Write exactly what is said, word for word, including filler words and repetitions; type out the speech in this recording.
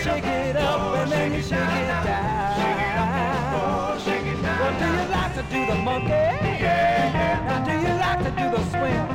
shake it up and then you shake it down. Well, do you like to do the monkey? Yeah. Now, do you like to do the swing?